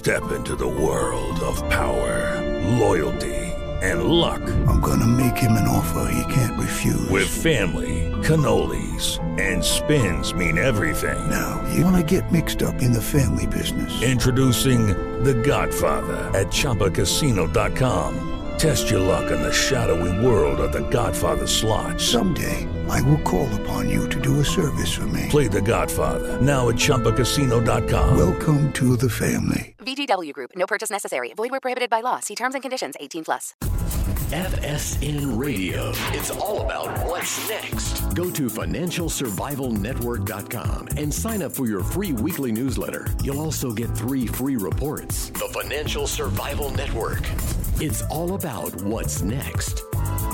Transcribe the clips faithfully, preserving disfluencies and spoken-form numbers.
Step into the world of power, loyalty, and luck. I'm gonna make him an offer he can't refuse. With family, cannolis, and spins mean everything. Now, you wanna get mixed up in the family business. Introducing The Godfather at Chumba Casino dot com. Test your luck in the shadowy world of The Godfather slot. Someday, I will call upon you to do a service for me. Play The Godfather now at Chumba Casino dot com. Welcome to the family. V G W Group. No purchase necessary. Void where prohibited by law. See terms and conditions. eighteen plus. F S N Radio. It's all about what's next. Go to financial survival network dot com and sign up for your free weekly newsletter. You'll also get three free reports. The Financial Survival Network. It's all about what's next.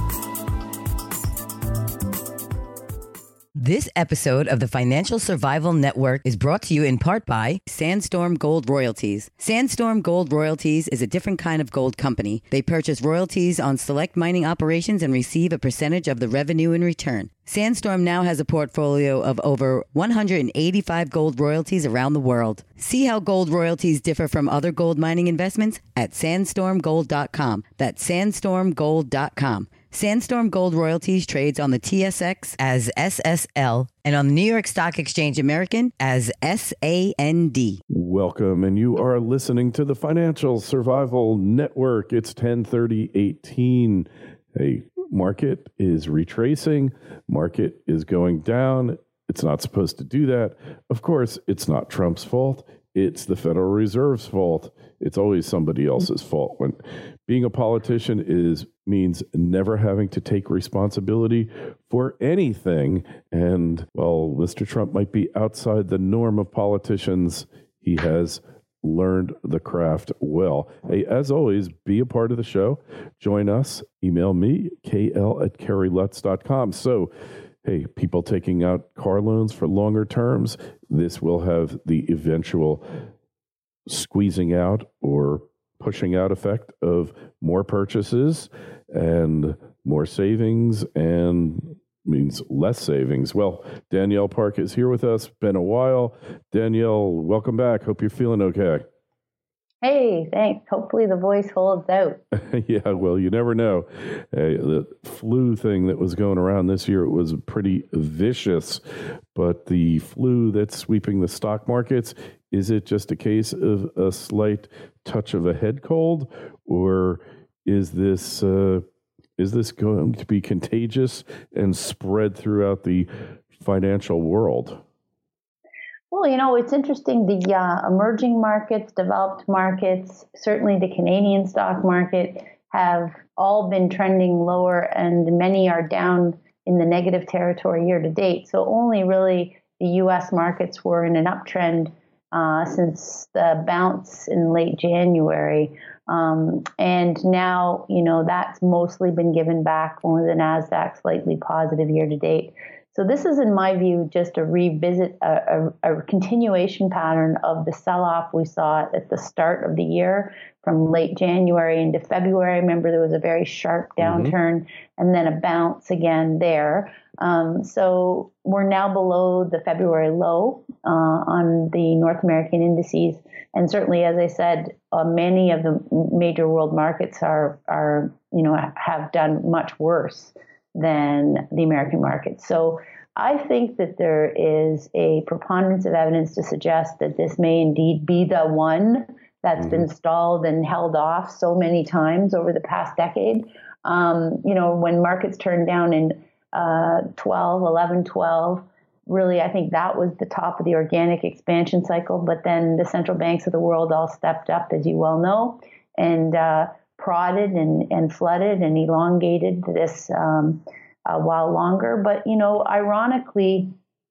This episode of the Financial Survival Network is brought to you in part by Sandstorm Gold Royalties. Sandstorm Gold Royalties is a different kind of gold company. They purchase royalties on select mining operations and receive a percentage of the revenue in return. Sandstorm now has a portfolio of over one hundred eighty-five gold royalties around the world. See how gold royalties differ from other gold mining investments at sandstorm gold dot com. That's sandstorm gold dot com. Sandstorm Gold Royalties trades on the T S X as S S L and on the New York Stock Exchange American as S A N D. Welcome, and you are listening to the Financial Survival Network. It's ten thirty eighteen. Hey, market is retracing. Market is going down. It's not supposed to do that. Of course, it's not Trump's fault. It's the Federal Reserve's fault. It's always somebody else's fault. When being a politician is means never having to take responsibility for anything. And while Mister Trump might be outside the norm of politicians, he has learned the craft well. Hey, as always, be a part of the show. Join us. Email me, k l at kerry lutz dot com. So, hey, people taking out car loans for longer terms, this will have the eventual squeezing out or pushing out effect of more purchases and more savings, and means less savings. Well, Danielle Park is here with us. Been a while. Danielle, welcome back. Hope you're feeling okay. Hey, thanks. Hopefully the voice holds out. Yeah, well, you never know. Hey, the flu thing that was going around this year, it was pretty vicious. But the flu that's sweeping the stock markets, is it just a case of a slight touch of a head cold, or is this uh, is this going to be contagious and spread throughout the financial world? Well, you know, it's interesting. The uh, emerging markets, developed markets, certainly the Canadian stock market have all been trending lower, and many are down in the negative territory year to date. So only really the U S markets were in an uptrend uh, since the bounce in late January. Um, and now, you know, that's mostly been given back, only the NASDAQ slightly positive year to date. So this is, in my view, just a revisit, a, a, a continuation pattern of the sell-off we saw at the start of the year from late January into February. Remember, there was a very sharp downturn mm-hmm. and then a bounce again there. Um, so we're now below the February low uh, on the North American indices. And certainly, as I said, uh, many of the major world markets are, are, you know, have done much worse than the American market. So I think that there is a preponderance of evidence to suggest that this may indeed be the one that's mm-hmm. been stalled and held off so many times over the past decade. Um, you know, when markets turned down in uh, twelve, eleven, twelve, really, I think that was the top of the organic expansion cycle. But then the central banks of the world all stepped up, as you well know, and uh, prodded and, and flooded and elongated this um, a while longer. But, you know, ironically,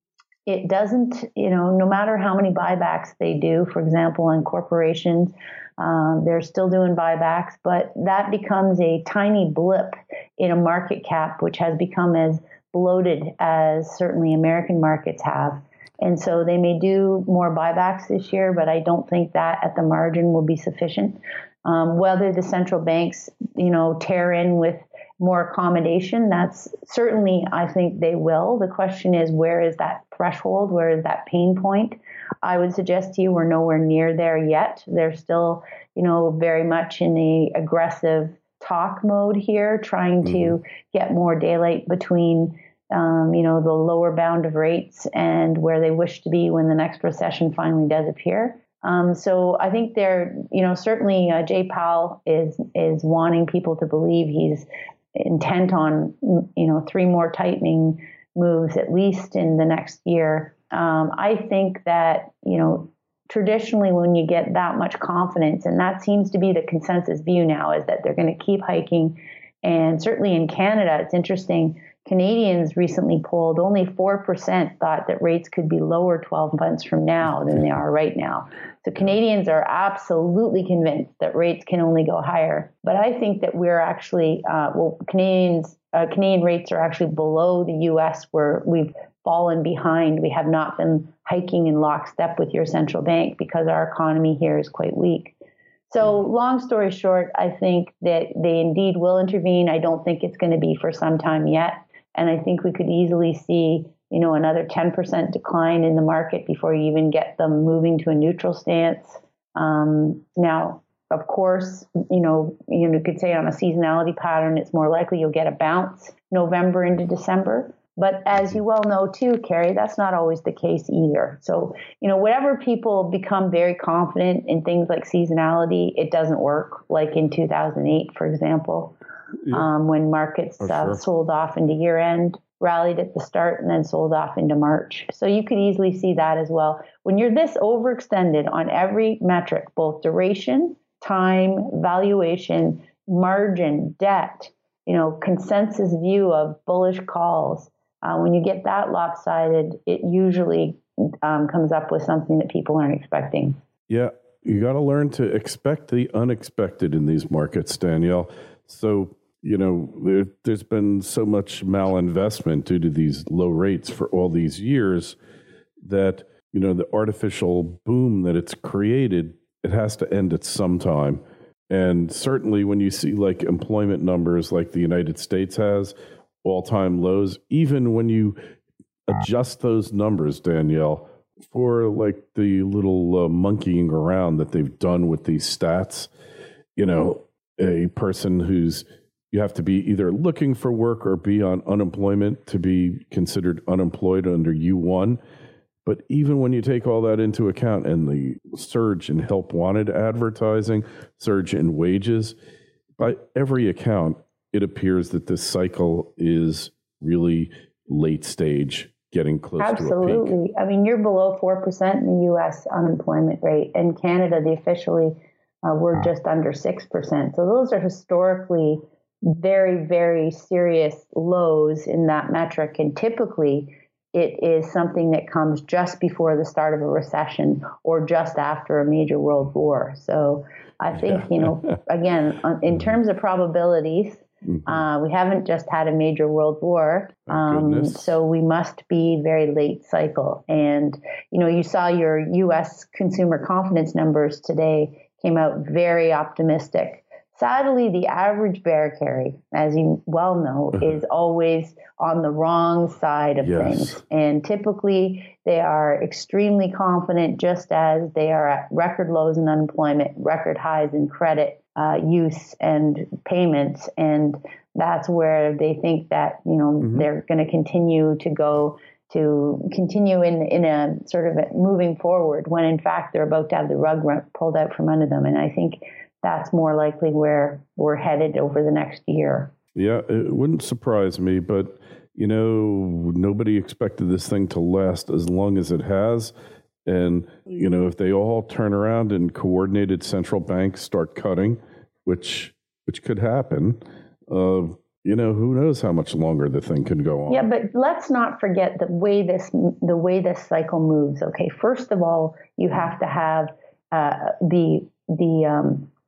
it doesn't, you know, no matter how many buybacks they do, for example, on corporations, um, they're still doing buybacks, but that becomes a tiny blip in a market cap, which has become as bloated as certainly American markets have. And so they may do more buybacks this year, but I don't think that at the margin will be sufficient. Um, whether the central banks, you know, tear in with more accommodation, that's certainly, I think they will. The question is, where is that threshold? Where is that pain point? I would suggest to you we're nowhere near there yet. They're still, you know, very much in the aggressive talk mode here, trying mm-hmm. to get more daylight between, um, you know, the lower bound of rates and where they wish to be when the next recession finally does appear. Um, so I think they're, you know, certainly uh, Jay Powell is is wanting people to believe he's intent on, you know, three more tightening moves at least in the next year. Um, I think that, you know, traditionally when you get that much confidence, and that seems to be the consensus view now, is that they're going to keep hiking. And certainly in Canada, it's interesting. Canadians recently polled, only four percent thought that rates could be lower twelve months from now than they are right now. So Canadians are absolutely convinced that rates can only go higher. But I think that we're actually, uh, well, Canadians, uh, Canadian rates are actually below the U S, where we've fallen behind. We have not been hiking in lockstep with your central bank because our economy here is quite weak. So long story short, I think that they indeed will intervene. I don't think it's going to be for some time yet. And I think we could easily see, you know, another ten percent decline in the market before you even get them moving to a neutral stance. Um, now, of course, you know, you know, could say on a seasonality pattern, it's more likely you'll get a bounce November into December. But as you well know, too, Carrie, that's not always the case either. So, you know, whenever people become very confident in things like seasonality, it doesn't work, like in two thousand eight, for example. Yeah. Um, when markets uh, sure. sold off into year end, rallied at the start, and then sold off into March. So you could easily see that as well. When you're this overextended on every metric, both duration, time, valuation, margin, debt, you know, consensus view of bullish calls, uh, when you get that lopsided, it usually um, comes up with something that people aren't expecting. Yeah, you got to learn to expect the unexpected in these markets, Danielle. So, you know, there, there's been so much malinvestment due to these low rates for all these years that, you know, the artificial boom that it's created, it has to end at some time. And certainly when you see like employment numbers like the United States has, all-time lows, even when you adjust those numbers, Danielle, for like the little uh, monkeying around that they've done with these stats, you know, a person who's, you have to be either looking for work or be on unemployment to be considered unemployed under U one. But even when you take all that into account and the surge in help wanted advertising, surge in wages, by every account, it appears that this cycle is really late stage, getting close Absolutely. to a peak. Absolutely. I mean, you're below four percent in the U S unemployment rate. In Canada, the officially Uh, we're just under six percent. So those are historically very, very serious lows in that metric. And typically it is something that comes just before the start of a recession or just after a major world war. So I think, yeah. you know, again, in terms of probabilities, mm-hmm. uh, we haven't just had a major world war. Um, so we must be very late cycle. And, you know, you saw your U S consumer confidence numbers today came out very optimistic. Sadly, the average bear, Carrie, as you well know, is always on the wrong side of yes. things. And typically they are extremely confident, just as they are at record lows in unemployment, record highs in credit uh, use and payments. And that's where they think that, you know, mm-hmm. they're going to continue to go to continue in in a sort of a moving forward, when in fact they're about to have the rug pulled out from under them. And I think that's more likely where we're headed over the next year. Yeah, it wouldn't surprise me, but, you know, nobody expected this thing to last as long as it has. And, you know, if they all turn around and coordinated central banks start cutting, which which could happen, uh, you know, who knows how much longer the thing can go on. Yeah, but let's not forget the way this the way this cycle moves. Okay, first of all, you have to have uh, the the um,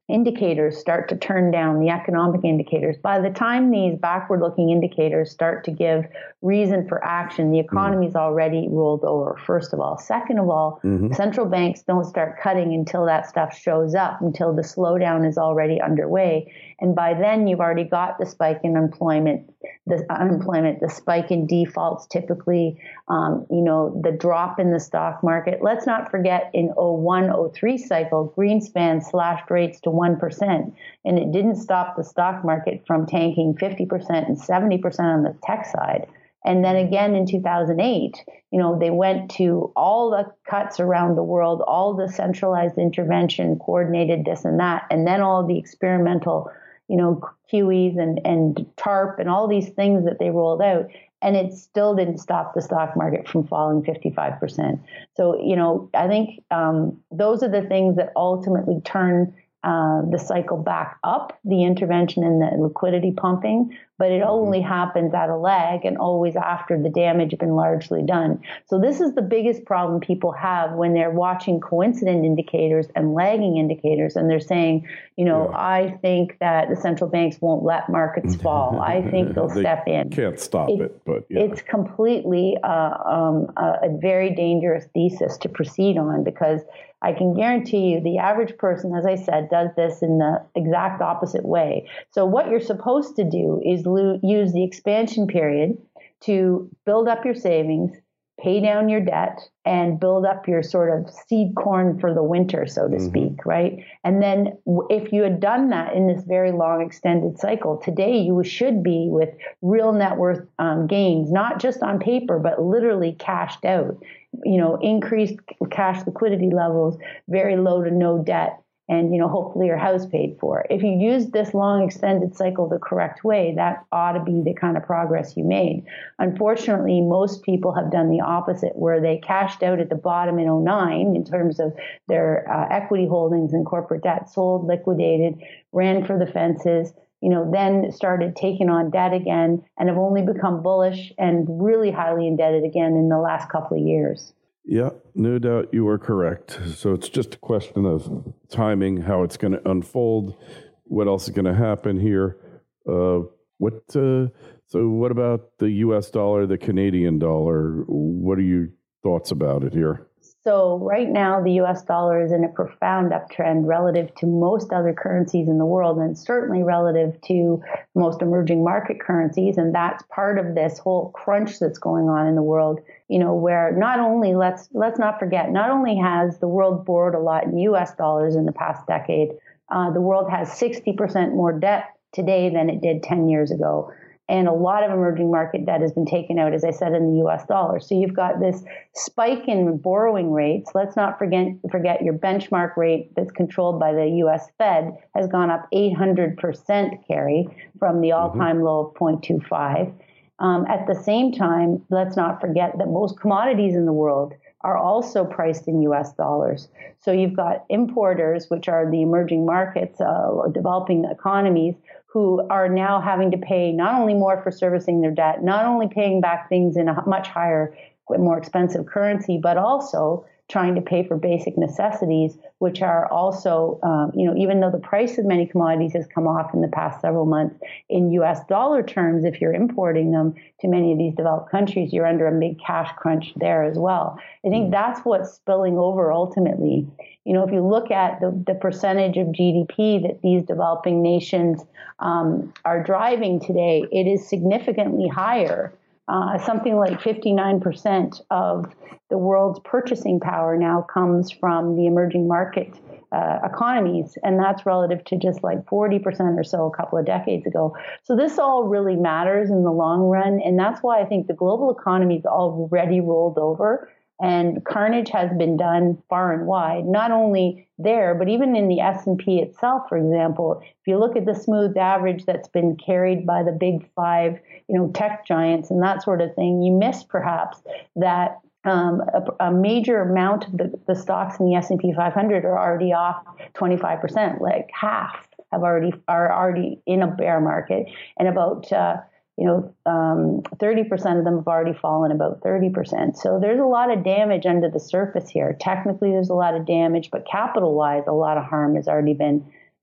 indicators start to turn down, the economic indicators, by the time these backward-looking indicators start to give reason for action, the economy's mm. already rolled over, first of all. Second of all, mm-hmm. central banks don't start cutting until that stuff shows up, until the slowdown is already underway. And by then, you've already got the spike in employment, the unemployment, the spike in defaults typically, um, you know, the drop in the stock market. Let's not forget in oh one oh three cycle, Greenspan slashed rates to one percent, and it didn't stop the stock market from tanking fifty percent and seventy percent on the tech side. And then again in two thousand eight, you know, they went to all the cuts around the world, all the centralized intervention, coordinated this and that, and then all the experimental, you know, Q Es and, and TARP and all these things that they rolled out. And it still didn't stop the stock market from falling fifty-five percent. So, you know, I think um, those are the things that ultimately turn uh, the cycle back up, the intervention and the liquidity pumping, but it only happens at a lag and always after the damage has been largely done. So this is the biggest problem people have when they're watching coincident indicators and lagging indicators, and they're saying, you know, yeah. I think that the central banks won't let markets fall. I think they'll they step in. Can't stop it, it but yeah. It's completely uh, um, a, a very dangerous thesis to proceed on, because I can guarantee you the average person, as I said, does this in the exact opposite way. So what you're supposed to do is lo- use the expansion period to build up your savings, pay down your debt, and build up your sort of seed corn for the winter, so to mm-hmm. speak, right? And then if you had done that in this very long extended cycle, today you should be with real net worth um, gains, not just on paper, but literally cashed out, you know, increased cash liquidity levels, very low to no debt, and, you know, hopefully your house paid for. If you use this long extended cycle the correct way, that ought to be the kind of progress you made. Unfortunately, most people have done the opposite, where they cashed out at the bottom in oh nine in terms of their uh, equity holdings and corporate debt, sold, liquidated, ran for the fences, you know, then started taking on debt again, and have only become bullish and really highly indebted again in the last couple of years. Yeah, no doubt you are correct. So it's just a question of timing, how it's going to unfold, what else is going to happen here. Uh, what? Uh, so what about the U S dollar, the Canadian dollar? What are your thoughts about it here? So right now, the U S dollar is in a profound uptrend relative to most other currencies in the world, and certainly relative to most emerging market currencies. And that's part of this whole crunch that's going on in the world, you know, where not only, let's let's not forget, not only has the world borrowed a lot in U S dollars in the past decade, uh, the world has sixty percent more debt today than it did ten years ago. And a lot of emerging market debt has been taken out, as I said, in the U S dollar. So you've got this spike in borrowing rates. Let's not forget forget your benchmark rate that's controlled by the U S Fed has gone up eight hundred percent, Carrie, from the all-time mm-hmm. low of zero point two five. Um, at the same time, let's not forget that most commodities in the world are also priced in U S dollars. So you've got importers, which are the emerging markets, uh, developing economies, who are now having to pay not only more for servicing their debt, not only paying back things in a much higher, more expensive currency, but also trying to pay for basic necessities, which are also, um, you know, even though the price of many commodities has come off in the past several months, in U S dollar terms, if you're importing them to many of these developed countries, you're under a big cash crunch there as well. I think that's what's spilling over ultimately. You know, if you look at the, the percentage of G D P that these developing nations um, are driving today, it is significantly higher. Uh, something like fifty-nine percent of the world's purchasing power now comes from the emerging market uh, economies, and that's relative to just like forty percent or so a couple of decades ago. So this all really matters in the long run, and that's why I think the global economy is already rolled over, and carnage has been done far and wide, not only there, but even in the S and P itself, for example. If you look at the smooth average that's been carried by the big five, you know, tech giants and that sort of thing, you miss perhaps that um, a, a major amount of the, the stocks in the S and P five hundred are already off twenty-five percent, like half have already are already in a bear market, and about uh, you know, um, thirty percent of them have already fallen about thirty percent. So there's a lot of damage under the surface here. Technically, there's a lot of damage, but capital-wise, a lot of harm has already been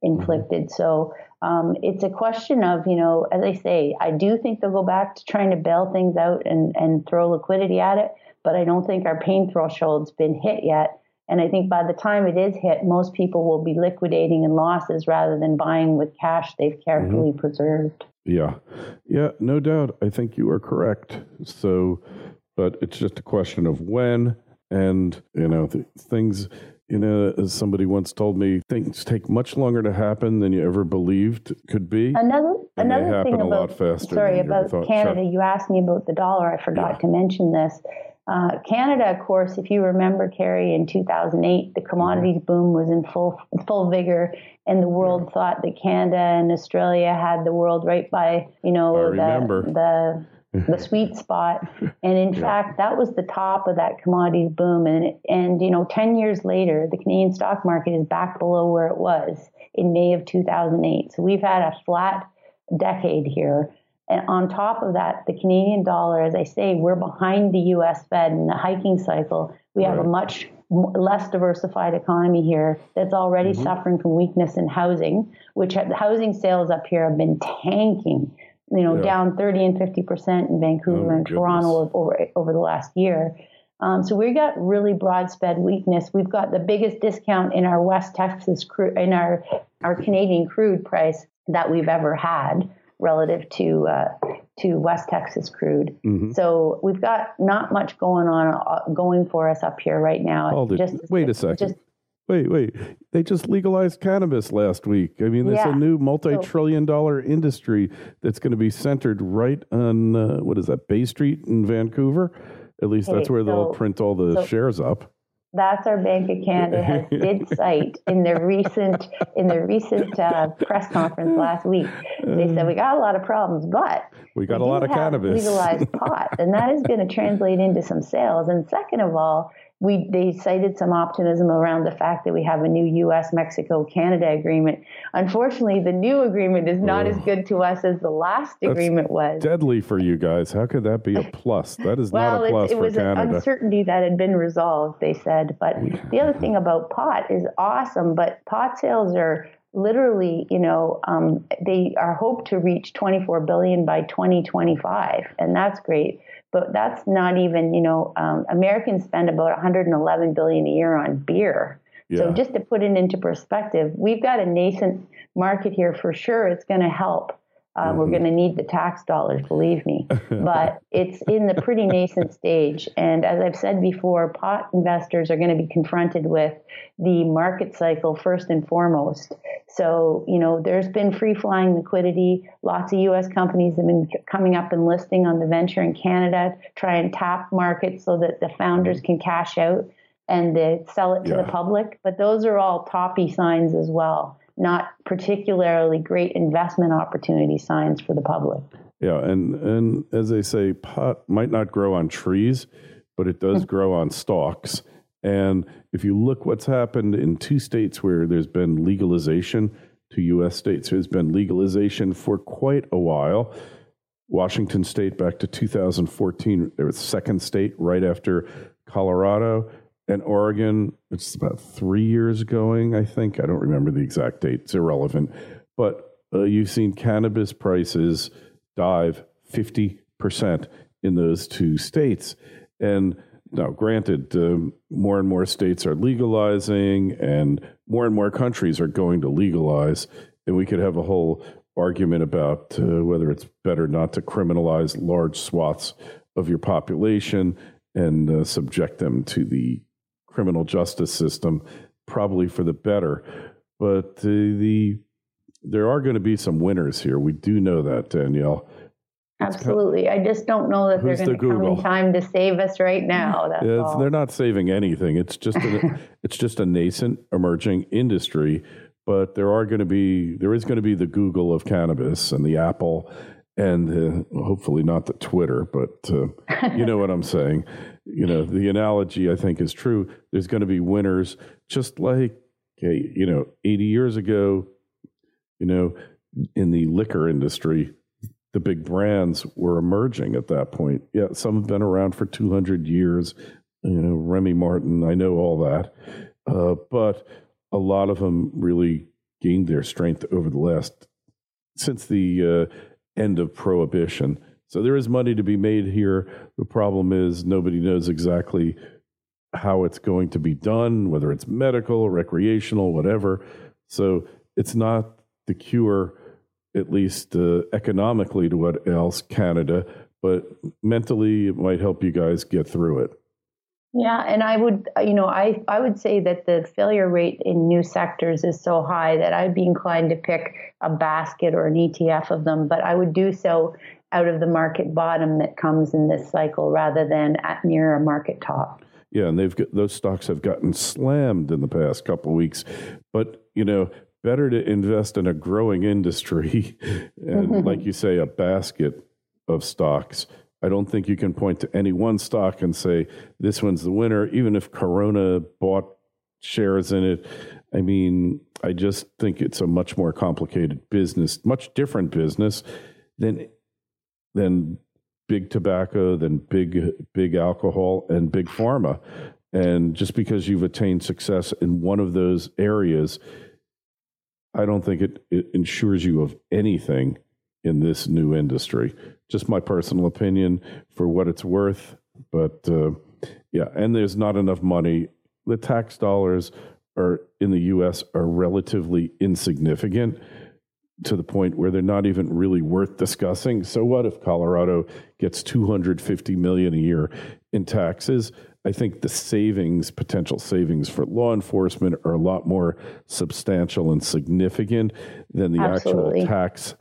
inflicted. Mm-hmm. So um, it's a question of, you know, as I say, I do think they'll go back to trying to bail things out and, and throw liquidity at it, but I don't think our pain threshold's been hit yet. And I think by the time it is hit, most people will be liquidating in losses rather than buying with cash they've carefully mm-hmm. preserved. Yeah. Yeah, no doubt. I think you are correct. So, but it's just a question of when, and, you know, th- things, you know, as somebody once told me, things take much longer to happen than you ever believed could be. Another and another they happen thing a about, lot faster sorry, than you about thought. Canada, Sure. you asked me about the dollar. I forgot yeah. to mention this. Uh, Canada, of course, if you remember, Carrie, in two thousand eight, the commodities mm-hmm. boom was in full full vigor, and the world yeah. thought that Canada and Australia had the world right by, you know, the, the the sweet spot. And in yeah. fact, that was the top of that commodities boom. And, and, you know, ten years later, the Canadian stock market is back below where it was in May of two thousand eight. So we've had a flat decade here. And on top of that, the Canadian dollar, as I say, we're behind the U S Fed in the hiking cycle. We have right. a much less diversified economy here that's already mm-hmm. suffering from weakness in housing, which have, the housing sales up here have been tanking, you know, yeah. down thirty and fifty percent in Vancouver oh, and goodness. Toronto over, over the last year. Um, so we got really broad spread weakness. We've got the biggest discount in our West Texas crude, in our, our Canadian crude price that we've ever had, relative to uh, to West Texas crude. Mm-hmm. So we've got not much going on uh, going for us up here right now. Hold it. Just, wait a second. Just, wait, wait. They just legalized cannabis last week. I mean, there's yeah. a new multi-trillion dollar industry that's going to be centered right on, uh, what is that, Bay Street in Vancouver? At least that's where so, they'll print all the so, shares up. That's our Bank of Canada has did cite in their recent in their recent uh, press conference last week. They said we got a lot of problems, but we got we a lot of cannabis, legalized pot, and that is going to translate into some sales. And second of all, we they cited some optimism around the fact that we have a new U S Mexico Canada agreement. Unfortunately, the new agreement is not oh. as good to us as the last That's agreement was. Deadly for you guys. How could that be a plus? That is well, not a plus it, it for was Canada. An uncertainty that had been resolved, they said. But the other thing about pot is awesome, but pot sales are literally, you know, um, they are hoped to reach twenty-four billion dollars by twenty twenty-five, and that's great. But that's not even, you know, um, Americans spend about one hundred eleven billion dollars a year on beer. Yeah. So just to put it into perspective, we've got a nascent market here for sure. It's going to help. Uh, mm-hmm. We're going to need the tax dollars, believe me. But it's in the pretty nascent stage. And as I've said before, pot investors are going to be confronted with the market cycle first and foremost. So, you know, there's been free-flying liquidity. Lots of U S companies have been coming up and listing on the venture in Canada, try and tap markets so that the founders can cash out and they sell it to yeah. the public. But those are all toppy signs as well, not particularly great investment opportunity signs for the public. Yeah, and, and as they say, pot might not grow on trees, but it does grow on stalks. And if you look what's happened in two states where there's been legalization, two U S states, there's been legalization for quite a while. Washington State back to two thousand fourteen, there was second state right after Colorado. And Oregon, it's about three years going, I think. I don't remember the exact date. It's irrelevant. But uh, you've seen cannabis prices dive fifty percent in those two states. And now, granted, um, more and more states are legalizing and more and more countries are going to legalize. And we could have a whole argument about uh, whether it's better not to criminalize large swaths of your population and uh, subject them to the criminal justice system, probably for the better. But uh, the there are going to be some winners here. We do know that, Danielle. Absolutely. I just don't know that they're going to come in time to save us right now. That's yeah, all. They're not saving anything. It's just a, it's just a nascent emerging industry. But there are going to be there is going to be the Google of cannabis and the Apple and uh, hopefully not the Twitter, but uh, you know what I'm saying. You know, the analogy, I think, is true. There's going to be winners, just like, okay, you know, eighty years ago, you know, in the liquor industry, the big brands were emerging at that point. Yeah, some have been around for two hundred years. You know, Remy Martin, I know all that. Uh, but a lot of them really gained their strength over the last, since the uh, end of Prohibition. So there is money to be made here. The problem is nobody knows exactly how it's going to be done, whether it's medical, recreational, whatever. So it's not the cure, at least uh, economically, to what ails Canada, but mentally it might help you guys get through it. Yeah, and I would, you know, I, I would say that the failure rate in new sectors is so high that I'd be inclined to pick a basket or an E T F of them, but I would do so out of the market bottom that comes in this cycle rather than at near a market top. Yeah, and they've got, those stocks have gotten slammed in the past couple of weeks, but, you know, better to invest in a growing industry and, like you say, a basket of stocks. I don't think you can point to any one stock and say, this one's the winner, even if Corona bought shares in it. I mean, I just think it's a much more complicated business, much different business than than big tobacco, than big, big alcohol and big pharma. And just because you've attained success in one of those areas, I don't think it, it ensures you of anything in this new industry. Just my personal opinion for what it's worth. But uh, yeah, and there's not enough money. The tax dollars are in the U S are relatively insignificant to the point where they're not even really worth discussing. So what if Colorado gets two hundred fifty million dollars a year in taxes? I think the savings, potential savings for law enforcement are a lot more substantial and significant than the Absolutely. actual tax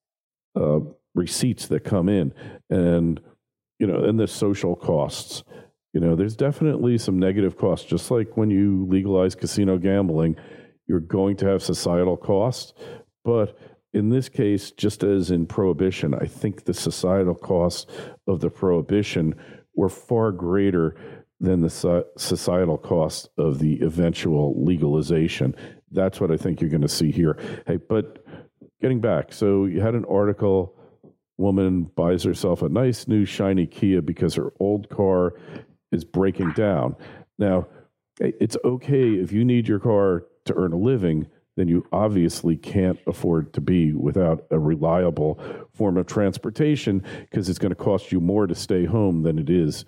uh, receipts that come in. And, you know, and the social costs. You know, there's definitely some negative costs. Just like when you legalize casino gambling, you're going to have societal costs. But in this case, just as in Prohibition, I think the societal costs of the Prohibition were far greater than the so- societal costs of the eventual legalization. That's what I think you're going to see here. Hey, but getting back, so you had an article, woman buys herself a nice new shiny Kia because her old car is breaking down. Now, it's okay if you need your car to earn a living, then you obviously can't afford to be without a reliable form of transportation because it's going to cost you more to stay home than it is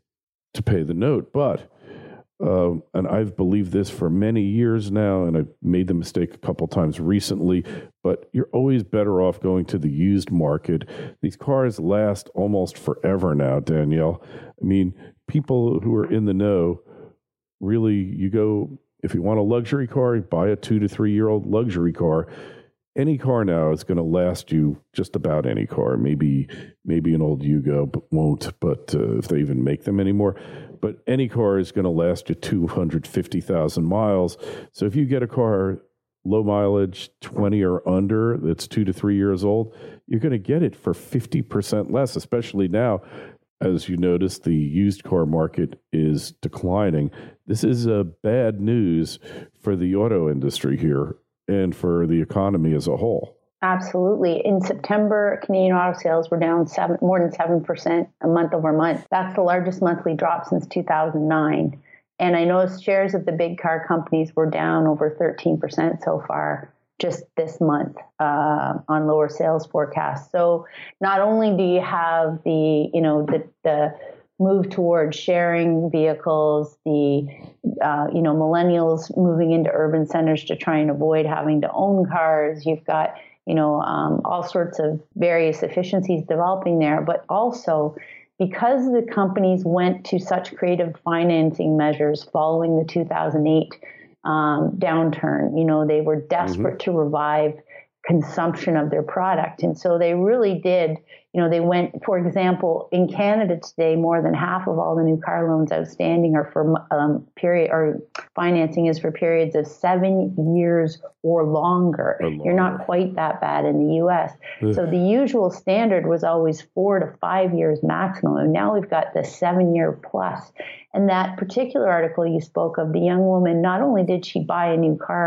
to pay the note. But, um, and I've believed this for many years now, and I've made the mistake a couple times recently, but you're always better off going to the used market. These cars last almost forever now, Danielle. I mean, people who are in the know, really, you go... If you want a luxury car, buy a two to three year old luxury car. Any car now is going to last you just about any car. Maybe maybe an old Yugo but won't, but uh, if they even make them anymore. But any car is going to last you two hundred fifty thousand miles. So if you get a car low mileage, twenty or under, that's two to three years old, you're going to get it for fifty percent less, especially now. As you notice, the used car market is declining. This is uh, bad news for the auto industry here and for the economy as a whole. Absolutely. In September, Canadian auto sales were down seven, more than seven percent a month over month. That's the largest monthly drop since two thousand nine. And I noticed shares of the big car companies were down over thirteen percent so far just this month uh, on lower sales forecasts. So not only do you have the, you know, the, the move towards sharing vehicles, the, uh, you know, millennials moving into urban centers to try and avoid having to own cars. You've got, you know, um, all sorts of various efficiencies developing there, but also because the companies went to such creative financing measures following the two thousand eight Um, downturn. You know, they were desperate mm-hmm. to revive consumption of their product. And so they really did, you know, they went, for example, in Canada today, more than half of all the new car loans outstanding are for um, period or financing is for periods of seven years or longer. or longer. You're not quite that bad in the U S. Ugh. So the usual standard was always four to five years maximum. And now we've got the seven year plus. And that particular article you spoke of, the young woman, not only did she buy a new car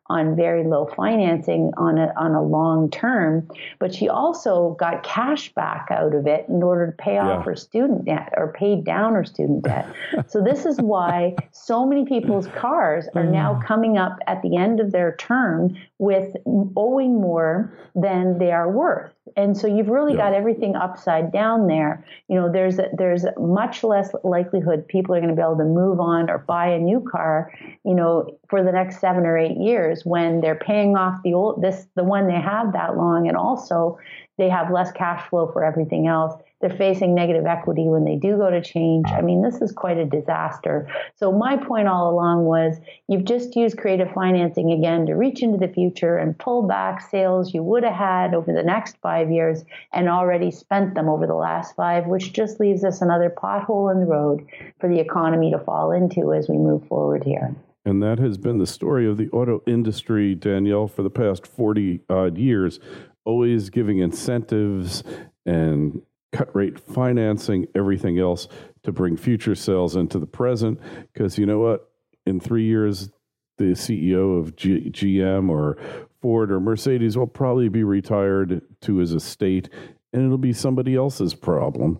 on very low financing on a, on a long term, but she also got cash back out of it in order to pay yeah. off her student debt or pay down her student debt. So this is why so many people's cars are now coming up at the end of their term with owing more than they are worth. And so you've really yeah. got everything upside down there. You know, there's a, there's much less likelihood people are going to be able to move on or buy a new car, you know, for the next seven or eight years when they're paying off the old, this, the one they have that long. And also they have less cash flow for everything else. They're facing negative equity when they do go to change. I mean, this is quite a disaster. So my point all along was you've just used creative financing again to reach into the future and pull back sales you would have had over the next five years and already spent them over the last five, which just leaves us another pothole in the road for the economy to fall into as we move forward here. And that has been the story of the auto industry, Danielle, for the past forty odd years, always giving incentives and cut rate financing, everything else to bring future sales into the present. Because you know what? In three years, the C E O of G- GM or Ford or Mercedes will probably be retired to his estate, and it'll be somebody else's problem.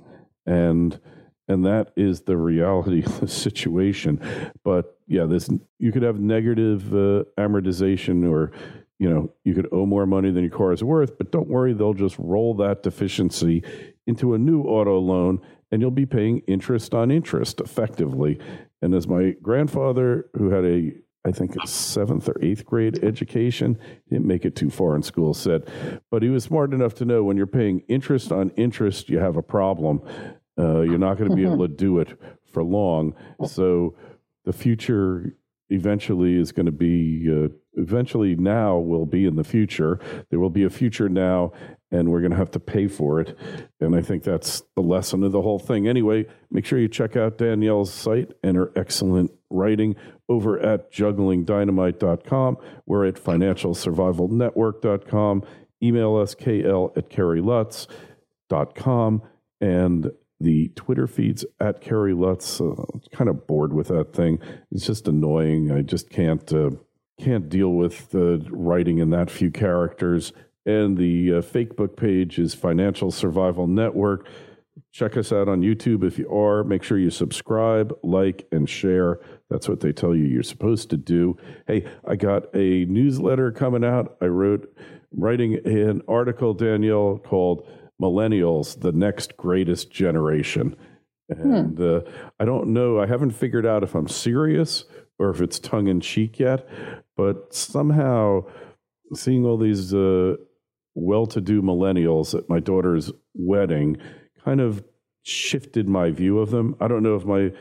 And and that is the reality of the situation. But yeah, this you could have negative uh, amortization, or you know, you could owe more money than your car is worth. But don't worry, they'll just roll that deficiency into a new auto loan, and you'll be paying interest on interest effectively. And as my grandfather, who had a, I think, a seventh or eighth grade education, didn't make it too far in school, said, but he was smart enough to know when you're paying interest on interest, you have a problem. Uh, you're not going to be able to do it for long. So the future eventually is going to be, uh, eventually now will be in the future. There will be a future now, and we're going to have to pay for it. And I think that's the lesson of the whole thing. Anyway, make sure you check out Danielle's site and her excellent writing over at juggling dynamite dot com. We're at financial survival network dot com. Email us, k l at kerry lutz dot com. And the Twitter feeds at Kerry Lutz. Uh, I'm kind of bored with that thing. It's just annoying. I just can't uh, can't deal with the writing in that few characters. And the uh, Facebook page is Financial Survival Network. Check us out on YouTube if you are. Make sure you subscribe, like, and share. That's what they tell you you're supposed to do. Hey, I got a newsletter coming out. I wrote writing an article, Danielle, called Millennials, the Next Greatest Generation. And hmm. uh, I don't know. I haven't figured out if I'm serious or if it's tongue-in-cheek yet. But somehow seeing all these uh, well-to-do millennials at my daughter's wedding kind of shifted my view of them. I don't know if my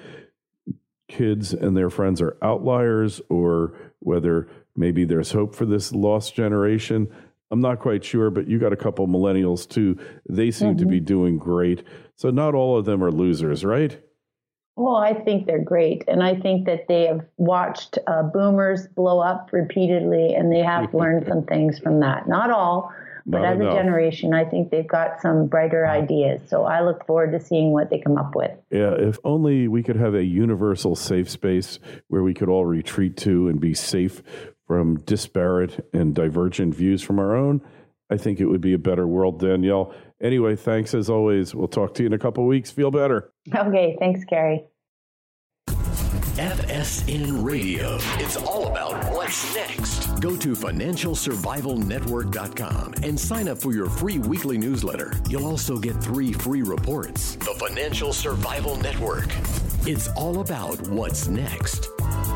kids and their friends are outliers or whether maybe there's hope for this lost generation. I'm not quite sure, but you got a couple millennials too. They seem mm-hmm. to be doing great. So not all of them are losers, right? Well, I think they're great. And I think that they have watched uh, boomers blow up repeatedly, and they have learned some things from that. Not all, but Not as enough. a generation, I think they've got some brighter ideas. So I look forward to seeing what they come up with. Yeah, if only we could have a universal safe space where we could all retreat to and be safe from disparate and divergent views from our own. I think it would be a better world, Danielle. Anyway, thanks as always. We'll talk to you in a couple of weeks. Feel better. Okay, thanks, Kerry. F S N Radio. It's all about what's next. Go to financial survival network dot com and sign up for your free weekly newsletter. You'll also get three free reports. The Financial Survival Network. It's all about what's next.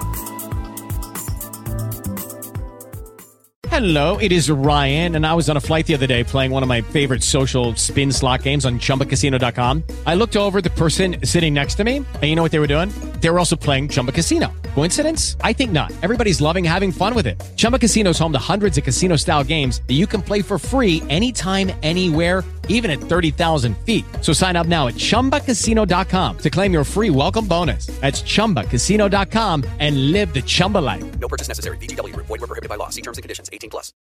Hello, it is Ryan, and I was on a flight the other day playing one of my favorite social spin slot games on chumba casino dot com. I looked over at the person sitting next to me, and you know what they were doing? They were also playing Chumba Casino. Coincidence? I think not. Everybody's loving having fun with it. Chumba Casino is home to hundreds of casino-style games that you can play for free anytime, anywhere, even at thirty thousand feet. So sign up now at chumba casino dot com to claim your free welcome bonus. That's chumba casino dot com and live the Chumba life. No purchase necessary. V G W. Void where prohibited by law. See terms and conditions. eighteen plus.